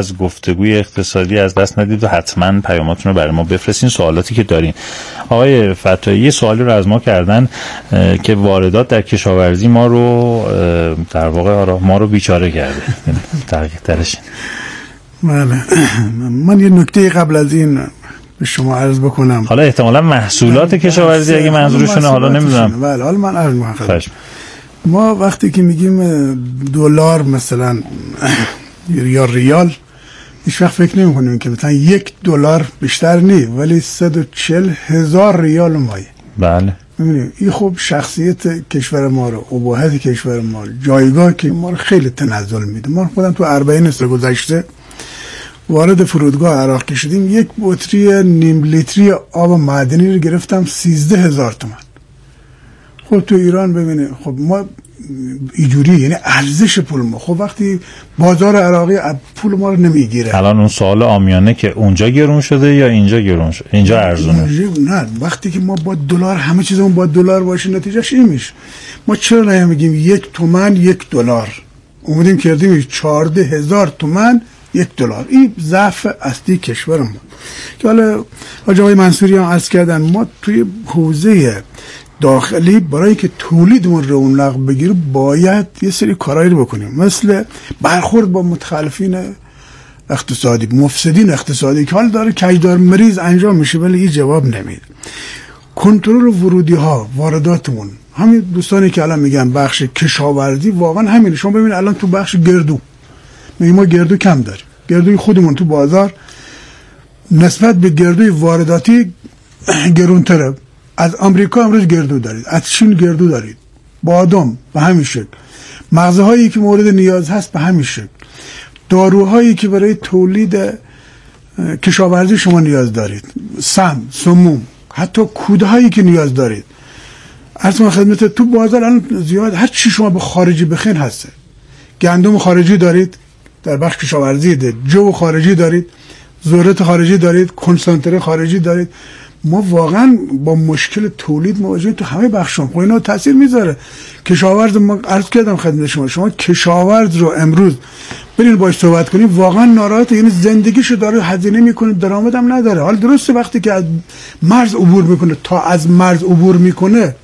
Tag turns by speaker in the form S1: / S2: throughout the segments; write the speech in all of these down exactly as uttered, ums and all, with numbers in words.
S1: از گفتگوی اقتصادی از دست ندید و حتما پیاماتون رو برای ما بفرستین، سوالاتی که دارین. آقای فتاحی یه سوالی رو از ما کردن که واردات در کشاورزی ما رو در واقع ما رو بیچاره کرده. دقیق ترش.
S2: بله، من یه نکته قبل از این به شما عرض بکنم.
S1: حالا احتمالاً محصولات کشاورزی اگه منظورشونه، حالا نمیدونم.
S2: بله، حالا من عرض می‌کنم. ما وقتی که میگیم دلار مثلا یا ریال، هیچ وقت فکر نمی‌کنیم که مثلا یک دلار بیشتر نیست، ولی صد و چهل هزار ریال مایه.
S1: بله.
S2: می‌بینید این خب شخصیت کشور ما رو، ابهت کشور ما رو، جایگاه که ما رو خیلی تنزل میده. ما خودم تو اربعین سال گذشته وارد فرودگاه عراق که شدیم، یک بطری نیم لیتری آب معدنی رو گرفتم سیزده هزار تومان. خب تو ایران ببینه، خب ما اینجوری، یعنی ارزش پول ما، خب وقتی بازار عراقی پول ما رو نمیگیره.
S1: الان اون سوال عامیانه که اونجا گرون شده یا اینجا گرون شده؟ اینجا ارزونه.
S2: نه، وقتی که ما با دلار همه چیزمون با دلار باشه، نتیجهش این میشه. ما چرا نمیگیم یک تومن یک دلار؟ اومدیم کردیم چهارده هزار تومن یک دلار. این ضعف اصلی کشور ما که حالا آقای منصوری هم عرض کردن، ما توی حوزه داخلی برای که تولیدمون رونق بگیره باید یه سری کارایی رو بکنیم، مثل برخورد با متخلفین اقتصادی، مفسدین اقتصادی که حال داره کجدار مریض انجام میشه ولی این جواب نمیده. کنترل ورودی ها، وارداتمون، همین دوستانی که الان میگن بخش کشاورزی، واقعا همین. شما ببینید الان تو بخش گردو ما گردو کم داریم. گردوی خودمون تو بازار نسبت به گردوی وارداتی گرونتره. از آمریکا امروز گردو دارید، از چین گردو دارید، بادام به همین شکل، مغزه هایی که مورد نیاز هست به همین شکل، داروهایی که برای تولید کشاورزی شما نیاز دارید، سم، سموم، حتی کوده هایی که نیاز دارید. اصلا خدمت تو بازار الان زیاد، هر چی شما به خارجی بخین هسته. گندم خارجی دارید در بخش کشاورزی، دارید جو خارجی دارید، ذرت خارجی دارید، کنسانتره خارجی دارید. ما واقعا با مشکل تولید مواجهیم تو همه بخشام. خب اینا تاثیر میذاره. کشاورز، ما عرض کردم خدمت شما، شما کشاورز رو امروز برین باهاش صحبت کنیم واقعا ناراحته، یعنی زندگیشو داره هزینه میکنه، درآمدم نداره. حال درسته وقتی که از مرز عبور میکنه، تا از مرز عبور میکنه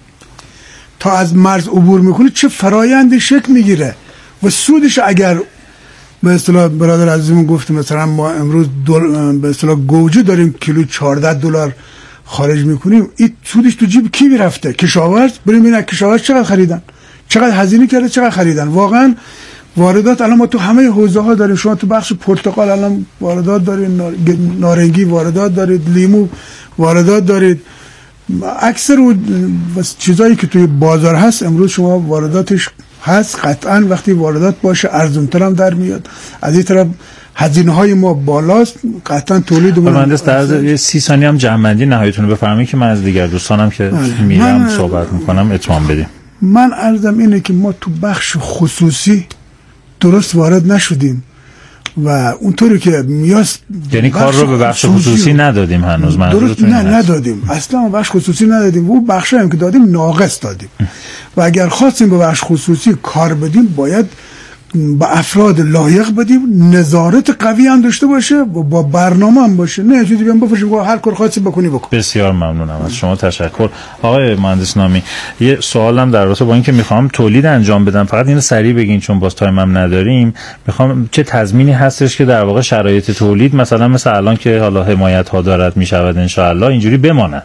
S2: تا از مرز عبور میکنه چه فرایندی شکل میگیره و سودش، اگر به اصطلاح برادر عزیزمون گفت مثلا ما امروز به اصطلاح گوجه داریم کیلو چهارده دلار خارج میکنیم، این سودش تو جیب کی میرفته؟ کشاورز. بریم ببینید کشاورز چقدر خریدن، چقدر هزینه کرده، چقدر خریدن. واقعا واردات الان ما تو همه حوزه ها داریم. شما تو بخش پرتقال الان واردات دارید، نارنگی واردات دارید، لیمو واردات دارید. اکثر چیزایی که توی بازار هست امروز شما وارداتش هست. قطعا وقتی واردات باشه ارزان‌تر هم در میاد. از این طرف هزینه های ما بالاست، قطعا تولیدمون.
S1: مهندس در سی ثانیه هم جمع‌بندی نهاییتون رو بفرمایید که من از دیگر دوستانم که میرم صحبت میکنم اتمام بدیم.
S2: من عرضم اینه که ما تو بخش خصوصی درست وارد نشدیم و اونطوری که میاست،
S1: یعنی کار رو به بخش خصوصی ندادیم هنوز.
S2: درست نه ندادیم اصلا، بخش خصوصی ندادیم. اون بخشی هم که دادیم ناقص دادیم و اگر خواستیم به بخش خصوصی کار بدیم باید با افراد لایق بدیم، نظارت قوی هم داشته باشه و با برنامه هم باشه، نه چیزی بیان بفرشیم هر کار خاصی بکنی بکن.
S1: بسیار ممنونم از شما، تشکر. آقای مهندس نامی، یه سوالم در رابطه با اینکه میخوام تولید انجام بدم، فقط اینو سریع بگین چون باز تایم هم نداریم. میخوام چه تضمینی هستش که در واقع شرایط تولید مثلا مثل الان که حالا حمایت ها دارد میشود ان شاء الله اینجوری بماند؟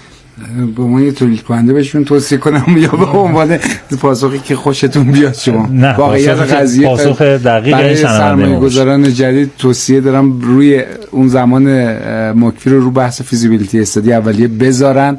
S3: به ما یه تولید کننده بهشون توصیه کنم یا به عنوان پاسخی که خوشتون بیاد شما؟
S1: واقعیت قضیه پاسخ دقیق
S3: برای سرمایه‌گذاران جدید توصیه دارم روی اون زمان مکفی رو رو بحث فیزیبیلیتی استادی اولیه بذارن،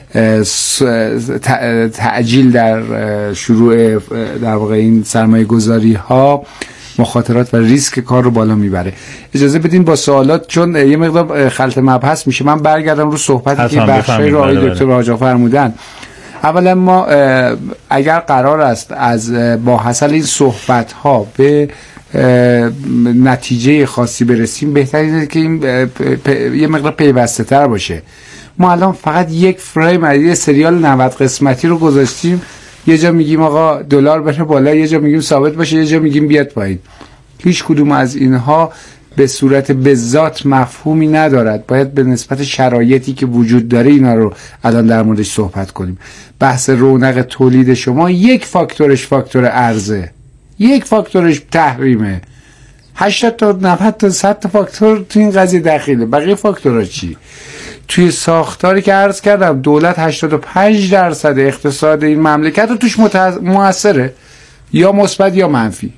S3: تعجیل در شروع در واقع این سرمایه‌گذاری ها مخاطرات و ریسک کار رو بالا میبره. اجازه بدین با سوالات، چون یه مقدار خلط مبحث میشه، من برگردم رو صحبتی که بخشای رو آقای دکتر راجع فرمودن. اولا ما اگر قرار است از با حاصل این صحبت ها به نتیجه خاصی برسیم، بهتره که این یه مقدار پیوسته تر باشه. ما الان فقط یک فریم از یه سریال نود قسمتی رو گذاشتیم، یه جا میگیم آقا دلار بره بالا، یه جا میگیم ثابت باشه، یه جا میگیم بیاد پایین. هیچ کدوم از اینها به صورت به ذات مفهومی ندارد. باید به نسبت شرایطی که وجود داره اینا رو الان در موردش صحبت کنیم. بحث رونق تولید شما یک فاکتورش فاکتور عرضه، یک فاکتورش تحریمه، هشتاد تا نود تا صد تا فاکتور تو این قضیه دخیله. بقیه فاکتورها چی؟ توی ساختاری که عرض کردم دولت هشتاد و پنج درصد اقتصاد این مملکت رو توش مؤثره، یا مثبت یا منفی.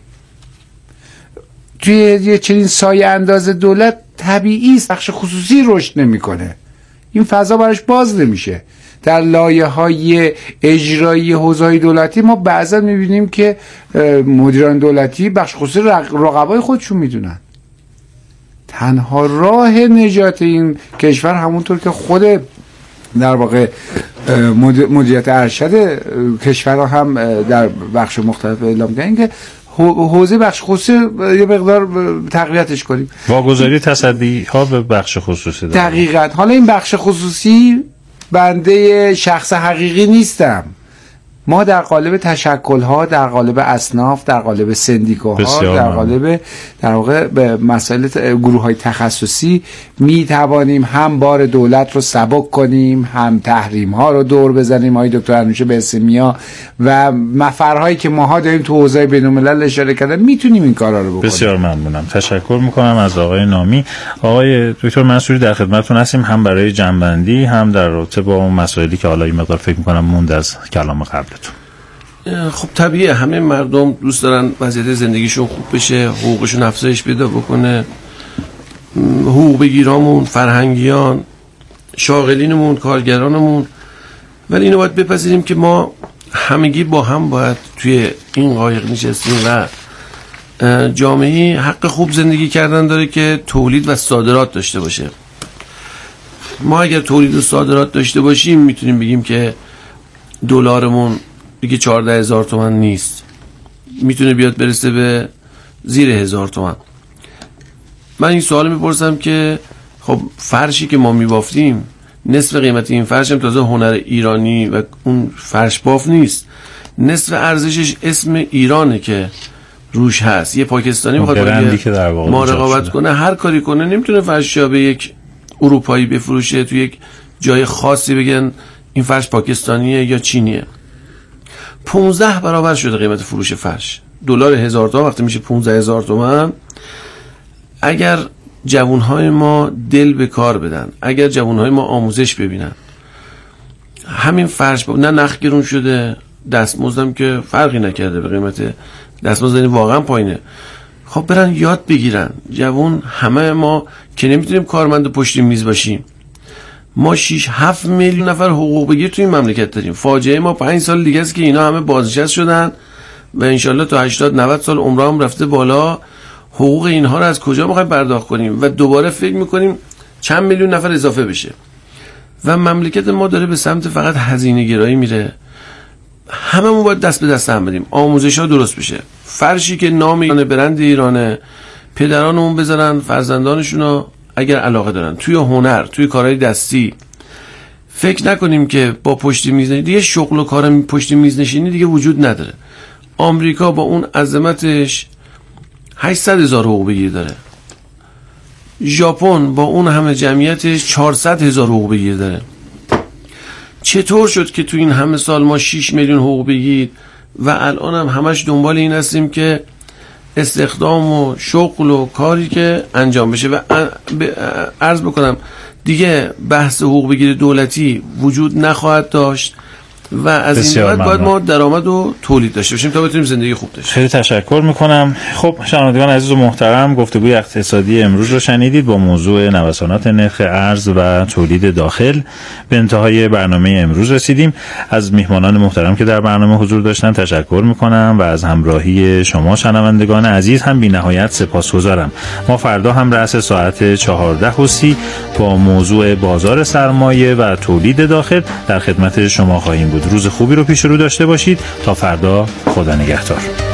S3: توی یه چنین سایه انداز دولت طبیعی است بخش خصوصی رشد نمیکنه، این فضا براش باز نمیشه. در لایه‌های اجرایی حوزه‌های دولتی ما بعضا می‌بینیم که مدیران دولتی بخش خصوصی رقبای خودشون میدونن. تنها راه نجات این کشور همونطور که خود در واقع مدیریت ارشد کشور هم در بخش مختلف اعلام کردن که حوزه بخش خصوصی یه مقدار تقویتش کنیم،
S1: واگذاری تصدی ها به بخش خصوصی.
S3: دقیقاً. حالا این بخش خصوصی بنده شخص حقیقی نیستم، ما در قالب تشکل‌ها، در قالب اصناف، در قالب سندیکاها، در قالب در واقع به مسائل گروه‌های تخصصی می توانیم هم بار دولت رو سبک کنیم، هم تحریم‌ها رو دور بزنیم. آقای دکتر انوشه بسمیا و مفرهایی که ماها داریم تو حوزه بین‌الملل اشاره کردن میتونیم این کارا رو بکنیم.
S1: بسیار ممنونم. تشکر میکنم از آقای نامی. آقای دکتر منصوری در خدمتتون هستیم، هم برای جنبندی هم در رابطه با اون مسائلی که حالا این مقدار فکر می‌کنم موند از کلام قبل.
S4: خب طبیعیه همه مردم دوست دارن وضعیت زندگیشون خوب بشه، حقوقشون افزایش پیدا بکنه. حقوق بگیرامون، فرهنگیان، شاغلینمون، کارگرانمون. ولی اینو باید بپذیریم که ما همگی با هم باید توی این قایق نشستیم و جامعه حق خوب زندگی کردن داره که تولید و صادرات داشته باشه. ما اگر تولید و صادرات داشته باشیم میتونیم بگیم که دلارمون دیگه چهارده هزار تومن نیست، میتونه بیاد برسه به زیر هزار تومن. من این سوال میپرسم که خب فرشی که ما میبافتیم نصف قیمت این فرش هم تازه هنر ایرانی و اون فرش باف نیست، نصف ارزشش اسم ایرانه که روش هست. یه پاکستانی میخواد ما رقابت کنه، هر کاری کنه نمیتونه فرش به یک اروپایی بفروشه، تو یک جای خاصی بگن این فرش پاکستانیه یا چینیه. پونزده برابر شده قیمت فروش فرش. دلار هزار تومان وقتی میشه پونزده هزار تومان. اگر جوانهای ما دل به کار بدن، اگر جوانهای ما آموزش ببینن، همین فرش با... نه نخ گرون شده، دستمزدم که فرقی نکرده به قیمت دستمزد واقعا پایینه. خب برن یاد بگیرن. جوان همه ما که نمیتونیم کارمند پشت میز باشیم. ما شش هفت میلیون نفر حقوق بگیر تو این مملکت داریم. فاجعه ما پنج سال دیگه است که اینا همه بازنشسته شدن و انشالله تا هشتاد نود سال عمرم رفته بالا. حقوق اینها رو از کجا میخوایم پرداخت کنیم و دوباره فکر میکنیم چند میلیون نفر اضافه بشه و مملکت ما داره به سمت فقط هزینه گرایی میره. هممون باید دست به دست هم بدیم، آموزش ها درست بشه. فرشی که نام ایرانه، برند ایرانه، پدرانمون بذارن فرزندانشون رو اگر علاقه دارن توی هنر، توی کارهای دستی. فکر نکنیم که با پشت میز نشینی دیگه شغل و کار پشت میز نشینی دیگه وجود نداره. آمریکا با اون عظمتش هشتصد هزار حقوق بگیر داره. ژاپن با اون همه جمعیتش چهارصد هزار حقوق بگیر داره. چطور شد که تو این همه سال ما شش میلیون حقوق بگیر و الان هم همش دنبال این هستیم که استخدام و شغل و کاری که انجام بشه و عرض بکنم دیگه بحث حقوق بگیر دولتی وجود نخواهد داشت و از این بعد باید ما درآمد و تولید داشته باشیم تا بتونیم زندگی خوب داشته.
S1: خیلی تشکر میکنم. خب شنوندگان عزیز و محترم، گفتگوی اقتصادی امروز رو شنیدید با موضوع نوسانات نرخ ارز و تولید داخل. به انتهای برنامه امروز رسیدیم. از میهمانان محترم که در برنامه حضور داشتن تشکر میکنم و از همراهی شما شنوندگان عزیز هم بی‌نهایت سپاسگزارم. ما فردا هم رأس ساعت چهارده و سی با موضوع بازار سرمایه و تولید داخل در خدمت شما خواهیم بود. روز خوبی رو پیش رو داشته باشید. تا فردا، خدا نگهدار.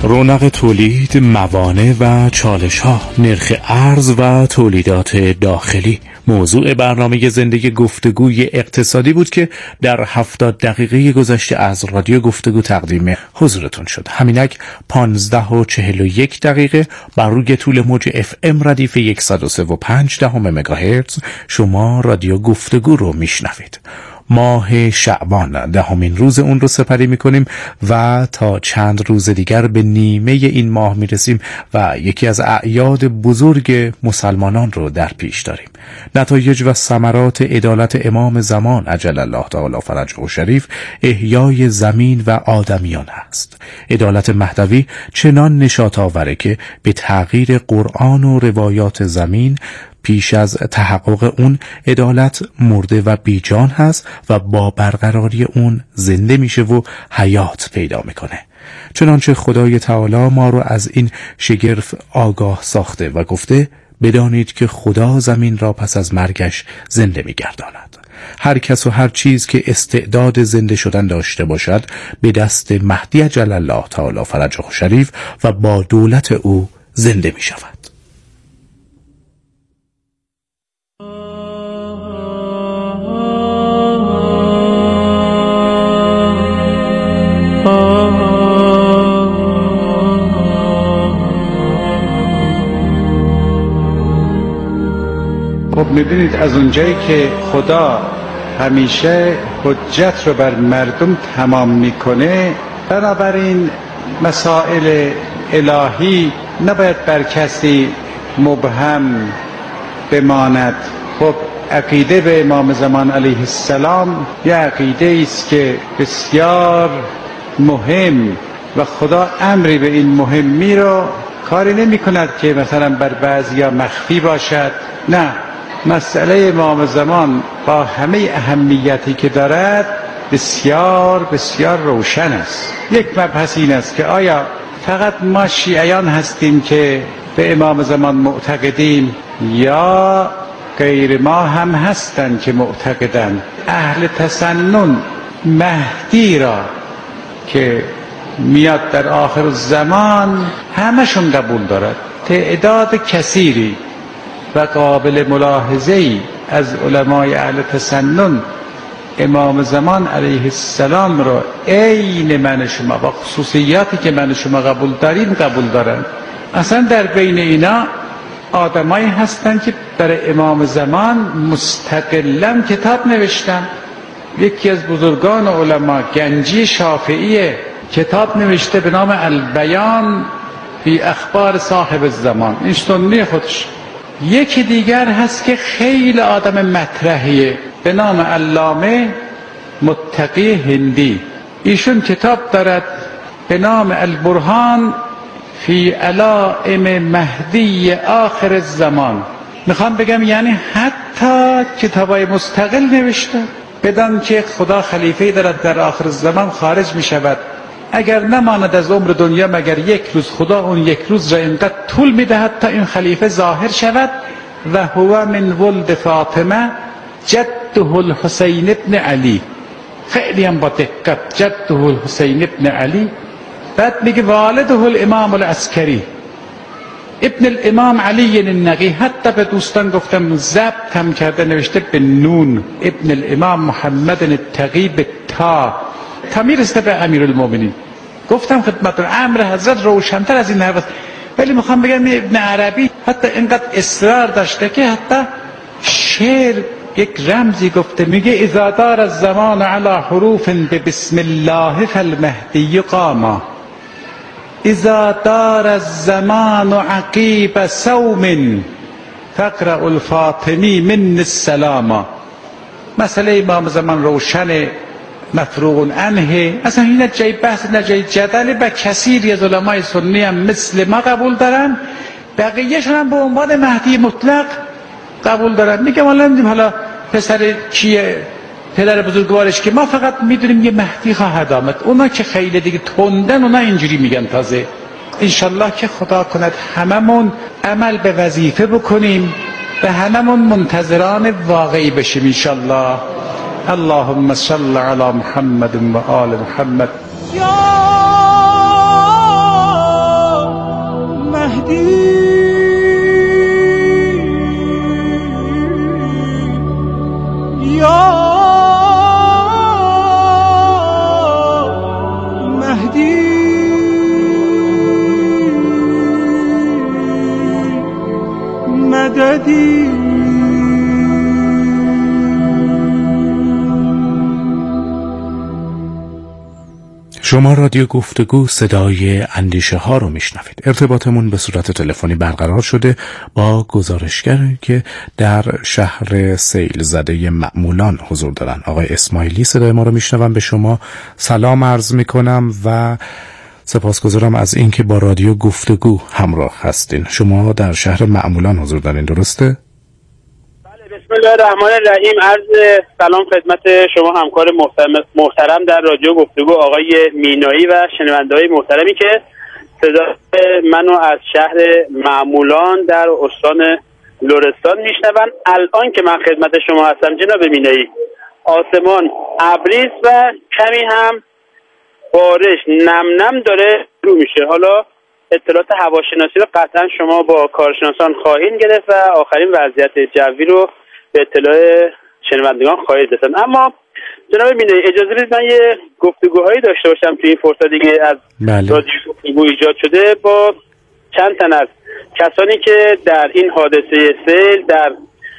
S5: رونق تولید، موانع و چالش ها، نرخ ارز و تولیدات داخلی موضوع برنامه زندگی گفتگوی اقتصادی بود که در هفتاد دقیقه گذشته از رادیو گفتگو تقدیم حضورتون شد. همینک پانزده و چهل و یک دقیقه بر روی طول موج اف ام ردیف صد و سه و پنج دهم مگاهرتز شما رادیو گفتگو رو میشنوید. ماه شعبان دهمین روز اون رو سپری میکنیم و تا چند روز دیگر به نیمه این ماه میرسیم و یکی از اعیاد بزرگ مسلمانان رو در پیش داریم. نتایج و ثمرات عدالت امام زمان عجل الله تعالی فرجه شریف احیای زمین و آدمیان است. عدالت مهدوی چنان نشاط آوره که به تغییر قرآن و روایات زمین پیش از تحقق اون عدالت مرده و بیجان هست و با برقراری اون زنده میشه و حیات پیدا میکنه. چنانچه خدای تعالی ما رو از این شگرف آگاه ساخته و گفته بدانید که خدا زمین را پس از مرگش زنده میگرداند. هر کس و هر چیز که استعداد زنده شدن داشته باشد به دست مهدی عجل الله تعالی فرجه شریف و با دولت او زنده می شود.
S6: خب میبینید از اونجایی که خدا همیشه حجت رو بر مردم تمام میکنه، بنابراین مسائل الهی نباید بر کسی مبهم بماند. خب عقیده به امام زمان علیه السلام یه عقیده است که بسیار مهم و خدا امری به این مهمی رو کاری نمی کند که مثلا بر بعضیا مخفی باشد. نه، مسئله امام زمان با همه اهمیتی که دارد بسیار بسیار روشن است. یک مبحث این است که آیا فقط ما شیعیان هستیم که به امام زمان معتقدیم یا غیر ما هم هستند که معتقدند؟ اهل تسنن مهدی را که میاد در آخر الزمان همشون قبول دارد. تعداد کثیری و قابل ملاحظه‌ای از علمای اهل تسنن امام زمان علیه السلام را عین من شما با خصوصیاتی که من شما قبول داریم قبول دارند. اصلا در بین اینا آدمایی هستند که برای امام زمان مستقلاً کتاب نوشتن. یکی از بزرگان علما گنجی شافعی کتاب نوشته به نام البیان فی اخبار صاحب الزمان، این سنی خودش. یکی دیگر هست که خیلی آدم مطرحیه به نام علامه متقی هندی، ایشون کتاب دارد به نام البرهان فی علائم مهدی آخر الزمان. میخوام بگم یعنی حتی کتابای مستقل نوشته، بدان که خدا خلیفه دارد در آخر الزمان خارج میشود. اگر نماند از عمر دنیا مگر یک روز، خدا اون یک روز را اینقدر طول میدهد تا این خلیفه ظاهر شود. و هو من ولد فاطمه جده الحسین ابن علی. خیلی هم با دقت جده الحسین ابن علی. بعد میگه والده الامام العسکری ابن الامام علی النقی. حتی به دوستان گفتم ضبط هم کرده نوشته به نون ابن الامام محمد التقی به تا تا میرسه به امیرالمومنین. گفتم خدمتتون امر حضرت روشن‌تر از این حرف، ولی میخوام بگم ابن عربی حتی اینقدر اصرار داشته که حتی شعر یک رمزی گفته، میگه اذا دار الزمان علی حروف بسم الله فالمهدی قاما، اذا دار الزمان عقیب صوم فقرأ الفاطمی من السلاما. مسئله امام زمان روشن مفروغ عنه، اصلا این جای بحث نه جای جدل. به کثیری از علمای سنی هم مثل ما قبول دارن، بقیه‌شون هم به عنوان مهدی مطلق قبول دارن. میگم حالا نمیدونیم حالا پسر کیه، پدر بزرگوارش که، ما فقط میدونیم یه مهدی خواهد آمد. اونا که خیلی دیگه تندن اونا اینجوری میگن. تازه انشالله که خدا کند هممون عمل به وظیفه بکنیم و هممون منتظران واقعی بشیم انشالله. اللهم صل علی محمد و آل محمد.
S7: یا مهدی مددی.
S5: شما رادیو گفتگو صدای اندیشه ها رو میشنوید. ارتباطمون به صورت تلفنی برقرار شده با گزارشگری که در شهر سیل زده معمولان حضور دارن. آقای اسماعیلی صدای ما رو میشنوم. به شما سلام عرض میکنم و سپاسگزارم از اینکه با رادیو گفتگو همراه هستین. شما در شهر معمولان حضور دارین، درسته؟
S8: بسم الله الرحمن الرحیم. عرض سلام خدمت شما همکار محترم, محترم در رادیو گفتگو آقای مینایی و شنونده‌های محترمی که صدای منو از شهر معمولان در استان لرستان میشنون. الان که من خدمت شما هستم جناب مینایی، آسمان ابری و کمی هم بارش نم نم داره رو میشه. حالا اطلاعات هواشناسی رو قطعا شما با کارشناسان خواهید گرفت و آخرین وضعیت جوی رو به اطلاع شنوندگان خواهید رساند. اما جناب مینایی اجازه بدید من یه گفتگوهایی داشته باشم توی این فرصتی که از
S5: بله.
S8: رادیو گفتگو ایجاد شده با چند تن از کسانی که در این حادثه سیل در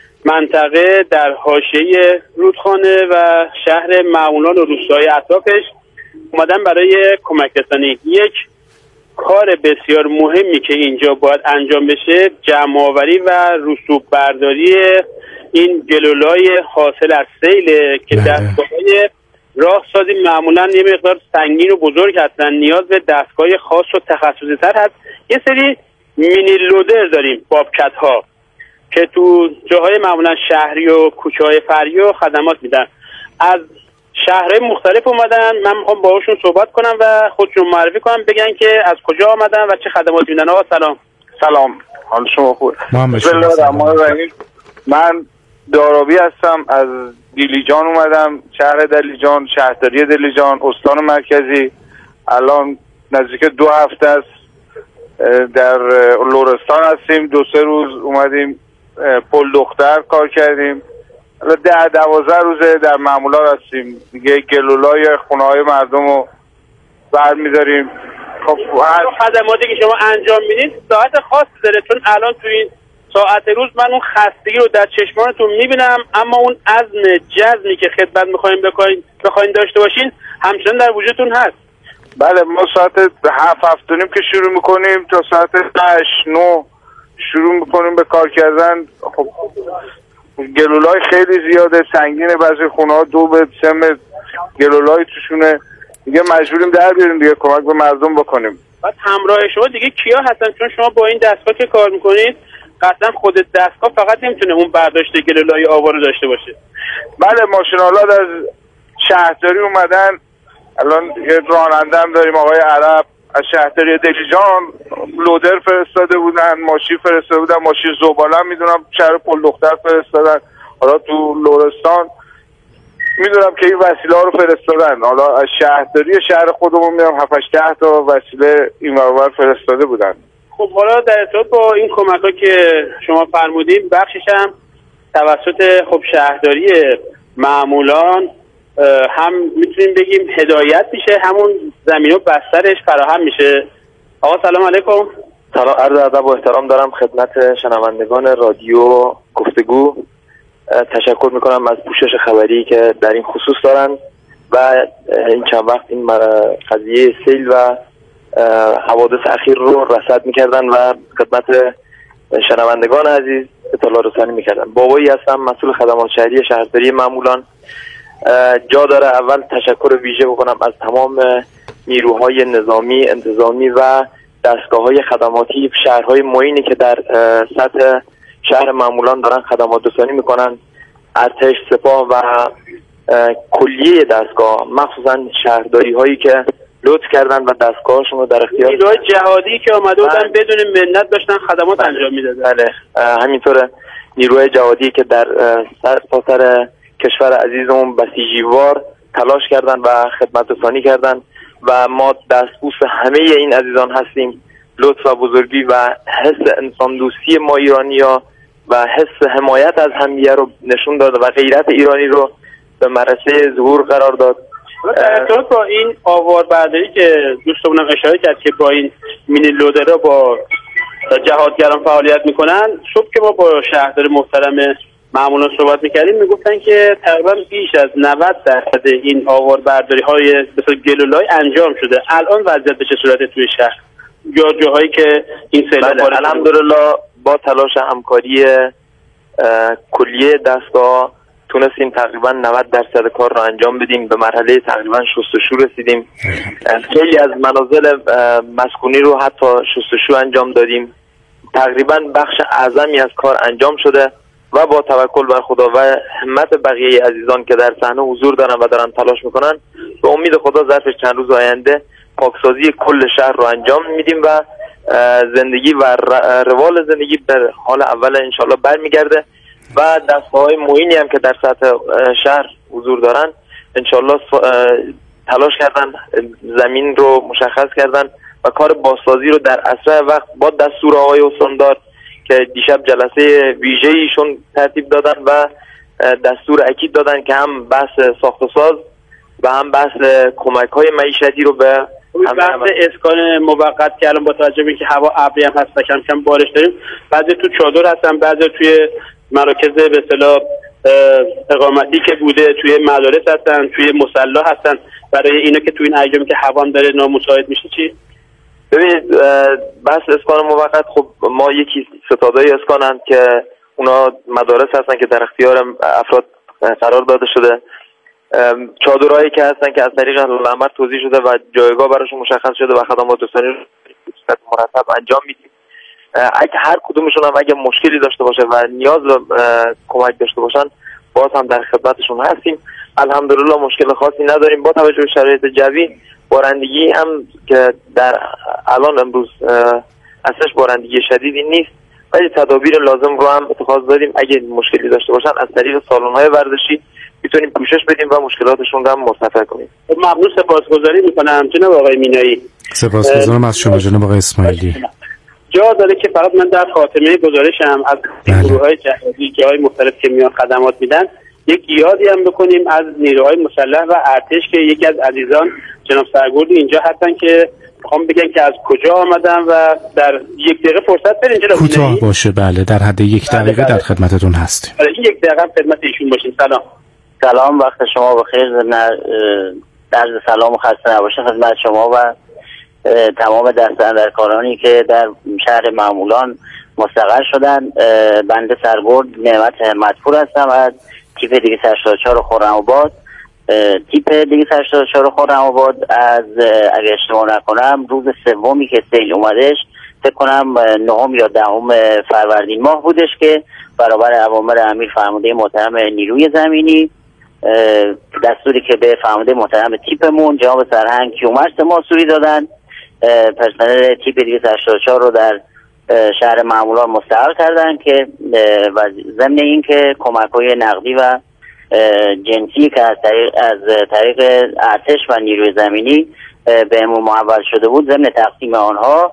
S8: منطقه در حاشیه رودخانه و شهر معمولان و روستاهای اطرافش اومدن برای کمک رسانی. یک کار بسیار مهمی که اینجا باید انجام بشه جمع آوری و رسوب برداری این گلولای حاصل از سیل که دستگاه‌های راهسازی معمولا یه مقدار سنگین و بزرگ هستن، نیاز به دستگاه خاص و تخصصی تر هست. یه سری مینی لودر داریم، بابکت ها که تو جاهای معمولا شهری و کوچه های فرعی و خدمات میدن. از شهرهای مختلف اومدن، من میخوام باهاشون صحبت کنم و خودشون معرفی کنم، بگن که از کجا آمدن و چه خدمات میدن. آقا سلام.
S9: سلام، حال شما خوب؟ بسم الله الرحمن الرحیم. من دارابی هستم، از دیلیجان اومدم، شهر دیلیجان، شهرداری دیلیجان، استان مرکزی. الان نزدیک دو هفته است در لرستان هستیم. دو سه روز اومدیم پل دختر کار کردیم. ده دوازده روزه در معمولان هستیم دیگه. گلولای خونه های مردم رو برمیداریم. خب
S8: خدماتی که شما انجام میدید ساعت خاصی داره؟ چون الان تو این ساعت روز من اون خستگی رو در چشمانتون میبینم، اما اون عزم جزمی که خدمت میخوایم بکنین بخواین داشته باشین همچنان در وجودتون هست.
S9: بله، ما ساعت هفت هفت و نیم که شروع میکنیم تا ساعت هشت نه شروع میکنیم به کار کردن. خب گلولای خیلی زیاده، سنگینه، بعضی خونه ها دو به سه متر گلولای توشونه دیگه، مجبوریم در بیاریم دیگه، کمک به مردم بکنیم.
S8: بعد همراه شما دیگه کیا هستن؟ چون شما با این دستگاه که کار میکنید قطعا خود دستگاه فقط نمیتونه اون برداشت گلولای آوا رو داشته باشه.
S9: بله، ماشین‌آلات از شهرداری اومدن. الان یه راننده هم داریم، آقای عرب از شهرداری دیلیجان لودر فرستاده بودن، ماشین فرستاده بودن، ماشین زباله هم میدونم شهر پل دختر فرستادن. حالا تو لرستان میدونم که این وسیله ها رو فرستادن. حالا از شهرداری شهر خودمون میدونم هفت هشت تا وسیله این ورور فرستاده بودن.
S8: خب حالا در ارتباط با این کمک ها که شما فرمودین، بخشش هم توسط خب شهرداری معمولان هم میتونیم بگیم هدایت میشه، همون زمین و بسترش فراهم میشه. آقا سلام علیکم.
S10: سلام، عرض ادب و احترام دارم خدمت شنوندگان رادیو گفتگو. تشکر میکنم از پوشش خبری که در این خصوص دارن و این چند وقت این قضیه سیل و حوادث اخیر رو رصد میکردن و خدمت شنوندگان عزیز اطلاع رسانی میکردن. بابایی هستم، مسئول خدمات شهری شهرداری معمولان. جا داره اول تشکر ویژه بکنم از تمام نیروهای نظامی، انتظامی و دستگاه‌های خدماتی شهرهای معینی که در سطح شهر معمولان دارن خدمات رسانی میکنن. ارتش، سپاه و کلیه دستگاه، مخصوصا شهرداری هایی که لطف کردن و دستگاهشون رو در اختیار
S8: نیروهای جهادی که آمده بودن بدون منت داشتن خدمات بله. انجام میدادن.
S10: بله، همینطوره نیروهای جهادی که در سرتاسر کشور عزیزمون بسیجیوار تلاش کردن و خدمت رسانی کردن و ما دستبوس همه این عزیزان هستیم. لطف و بزرگی و حس انسان دوستی ما ایرانی‌ها و حس حمایت از همدیگه رو نشون داد و غیرت ایرانی رو به مرحله ظهور قرار داد.
S8: در ارتباط با این آوار برداری که دوستمونم اشاره کرد که با این مینی لودرها با جهادگران فعالیت میکنن، صبح که ما با شهردار محترم معمولا صحبت میکردیم میگفتن که تقریبا بیش از نود درصد این آوار برداری های مثل گلولای انجام شده. الان وضعیت به چه صورته توی شهر یا جاهایی که این سیلاب
S10: بله، الحمدلله با تلاش همکاری کلیه دستگاه تونستیم تقریبا نود درصد کار رو انجام بدیم. به مرحله تقریبا شستشو رسیدیم. خیلی از منازل مسکونی رو حتی شستشو انجام دادیم. تقریبا بخش اعظمی از کار انجام شده و با توکل بر خدا و همت بقیه عزیزان که در صحنه حضور دارن و دارن تلاش میکنن، به امید خدا ظرف چند روز آینده پاکسازی کل شهر رو انجام میدیم و زندگی و روال زندگی در حال اول انشالله برمیگرده و دستگاه‌های معینی هم که در سطح شهر حضور دارن انشالله تلاش کردن، زمین رو مشخص کردن و کار بازسازی رو در اسرع وقت با دستور آقای استاندار که دیشب جلسه ویژه‌ایشون ترتیب دادن و دستور اکید دادن که هم بحث ساخت و ساز و هم بحث کمک‌های معیشتی رو به
S8: بحث اسکان موقت که الان با توجه به اینکه هوا ابری هم هست و کم کم بارش داریم، بعضی تو چادر هستن، بعضی توی مراکز به اصطلاح اقامتی که بوده، توی مدارس هستن، توی مصلا هستن. برای اینا که توی این ایامی که هوا هم داره نامساعد میشه چی؟
S10: ببینید بحث اسکان موقت، خب ما یکی ستادهای اسکانن که اونا مدارس هستن که در اختیار افراد قرار داده شده. چادرهایی که هستن که از طریق الامر توزیع شده و جایگاه براشون مشخص شده و خدمات رسانی رو مرتب انجام میدیم. اگه هر کدومشون هم اگه مشکلی داشته باشه و نیاز به کمک داشته باشن باز هم در خدمتشون هستیم. الحمدلله مشکل خاصی نداریم. با توجه به شرایط جوی بارندگی هم که در الان امروز اصلش بارندگی شدیدی نیست، ولی تدابیر لازم رو هم اتخاذ دادیم. اگه مشکلی داشته باشن از طریق سالن‌های ورزشی میتونیم پوشش بدیم و مشکلاتشون رو هم مرتفع کنیم.
S8: ممنون، سپاسگزاری میکنم جناب آقای مینایی.
S5: سپاسگزارم از شما جناب آقای اسماعیلی.
S8: جا داره که فقط من در خاتمه گزارشم از گروه‌های جهادی جای مختلف که میان خدمات میدن یک یادی هم بکنیم از نیروهای مسلح و ارتش که یکی از عزیزان جناب سرگردی اینجا هستن که میخوام بگن که از کجا آمدن و در یک دقیقه فرصت بدین جناب.
S5: کوتاه باشه. بله در حد یک دقیقه در خدمتتون هستیم.
S8: این یک دقیقه هم خدمت ایشون باشیم. سلام.
S7: سلام، وقت شما بخیر. در سلام و خسته نباشه خدمت شما و تمام دستاندرکارانی که در شهر معمولان مستقر شدن. بنده سرگرد نعمت مدفور هستم از تیپ دویست و هشتاد و چهار خرم‌آباد. تیپ دویست و هشتاد و چهار خرم‌آباد از اگر اشتباه نکنم روز سومی که سیل اومدش، فکر کنم نهم یا دهم فروردین ماه بودش که برابر اوامر امیر فرمانده محترم نیروی زمینی دستوری که به فرمانده محترم تیپمون جناب سرهنگ کیومرث ماسوری دادن، پرسنل تیپ دویست و هشتاد و چهار رو در شهر معمولان مستقر کردن که ضمن این که کمک‌های نقدی و جنسی که از طریق از طریق ارتش و نیروی زمینی بهمون محول شده بود، ضمن تقسیم آنها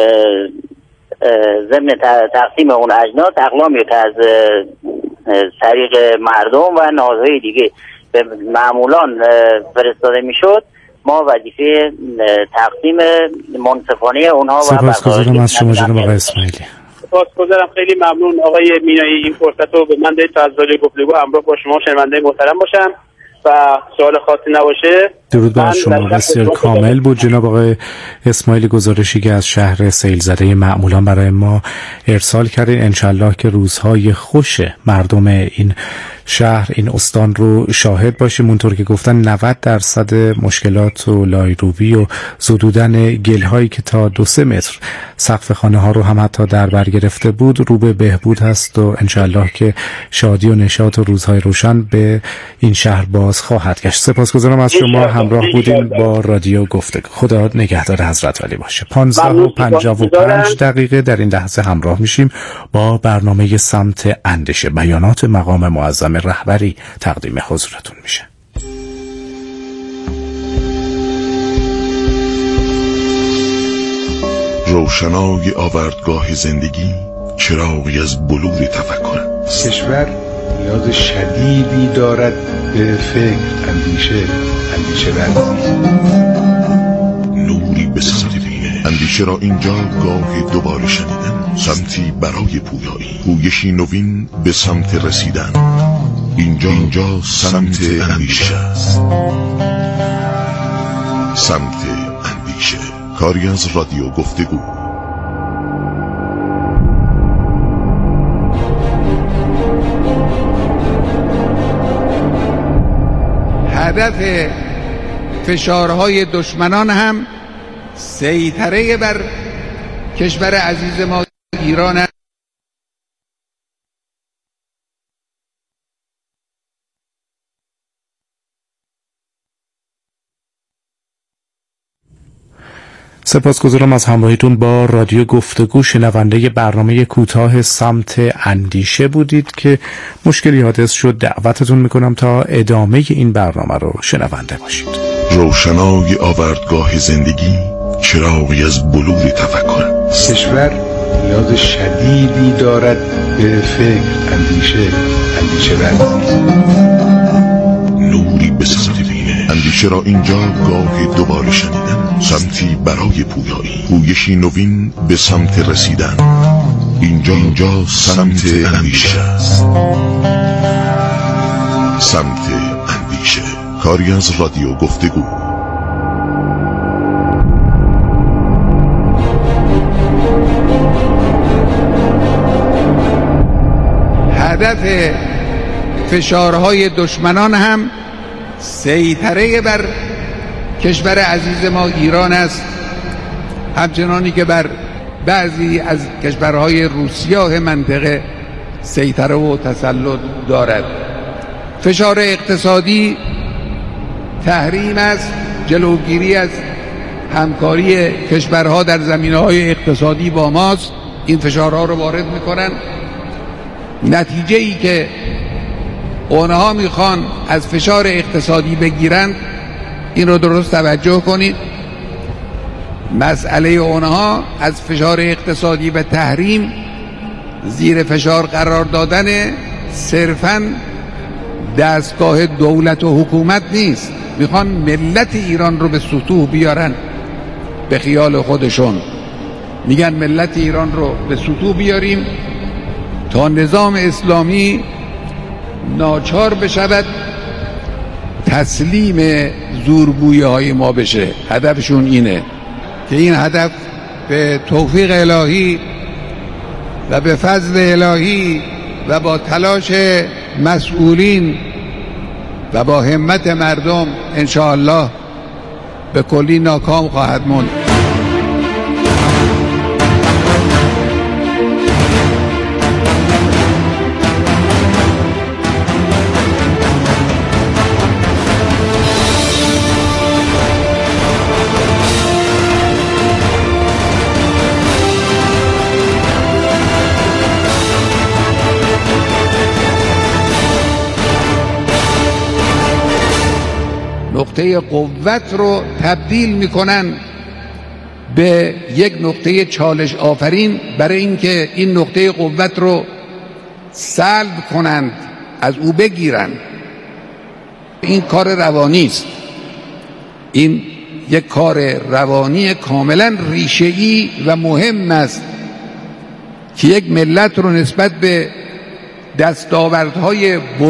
S7: ضمن تقسیم اون اجناس اقلامی که از طریق مردم و نهادهای دیگه به معمولان فرستاده میشد، ما وظیفه تقسیم منصفانه اونها و
S5: سپاسگزارم از شما جناب آقای اسماعیلی.
S8: سپاسگزارم، خیلی ممنون آقای مینایی. این فرصت رو به من دادید تا از رادیو گفتگو همراه با شما شنونده محترم باشم و سوال خاصی نباشه.
S5: درود بر شما. بسیار کامل بود جناب آقای اسماعیلی گزارشی که از شهر سیل زده معمولان برای ما ارسال کردین. انشالله که روزهای خوش مردم این شهر این استان رو شاهد باشیم. اونطور که گفتن نود درصد مشکلات و لایروبی و زدودن گلهایی که تا دو سه متر سقف خانه ها رو هم حتی در بر گرفته بود رو به بهبود هست و انشالله که شادی و نشاط و روزهای روشن به این شهر باز خواهد گشت. سپاسگزارم از شما همراه بودیم با رادیو گفتگو. خدا نگهدار حضرت علی باشه. پانزده و پنجاه و پنج دقیقه در این لحظه همراه میشیم با برنامه سمت اندیشه. بیانات مقام معظم رهبری تقدیم حضورتون میشه.
S11: روشنای آوردگاه زندگی چراغی از بلور تفکر است.
S6: کشور نیاز شدیدی دارد به فکر، اندیشه، اندیشه ورزی،
S11: نوری به سمت بینه. اندیشه را اینجا گاه دوباره شنیدن، سمتی برای پویایی، پویشی نوین به سمت رسیدن. اینجا اینجا سمت اندیشه است. سمت اندیشه، کاری از رادیو گفتگو.
S3: هدف فشارهای دشمنان هم سیطره بر کشور عزیز ما ایران است.
S5: سپاسگزارم از همراهیتون با رادیو گفتگو. شنونده برنامه کوتاه سمت اندیشه بودید که مشکلی حادث شد. دعوتتون میکنم تا ادامه این برنامه رو شنونده باشید.
S11: روشنای آوردگاه زندگی، چراغی از بلور تفکر است.
S6: کشور نیاز شدیدی دارد به فکر، اندیشه، اندیشه ورزی،
S11: نوری به سمت بینه. اندیشه را اینجا گاه دوباره شنیدن، سمتی برای پویایی، پویشی نوین به سمت رسیدن. اینجا اینجا سمت اندیشه است. سمت اندیشه، کاری از رادیو گفتگو.
S3: هدف فشارهای دشمنان هم سیطره بر کشور عزیز ما ایران است، همچنانی که بر بعضی از کشورهای روسیاه منطقه سیطره و تسلط دارد. فشار اقتصادی، تحریم است، جلوگیری از همکاری کشورها در زمینه‌های اقتصادی با ماست. این فشارها رو وارد می‌کنن. نتیجه ای که اونها میخوان از فشار اقتصادی بگیرند، این رو درست توجه کنید، مسئله اونها از فشار اقتصادی و تحریم زیر فشار قرار دادن صرفاً دستگاه دولت و حکومت نیست. میخوان ملت ایران رو به سطوح بیارن به خیال خودشون. میگن ملت ایران رو به سطوح بیاریم تا نظام اسلامی ناچار بشود تسلیم زورگویی های ما بشه. هدفشون اینه که این هدف به توفیق الهی و به فضل الهی و با تلاش مسئولین و با همت مردم انشاءالله به کلی ناکام خواهد ماند. نقطه قوت رو تبدیل میکنن به یک نقطه چالش آفرین برای اینکه این نقطه قوت رو سلب کنند، از او بگیرند. این کار روانی است. این یک کار روانی کاملا ریشه‌ای و مهم است که یک ملت رو نسبت به دستاوردهای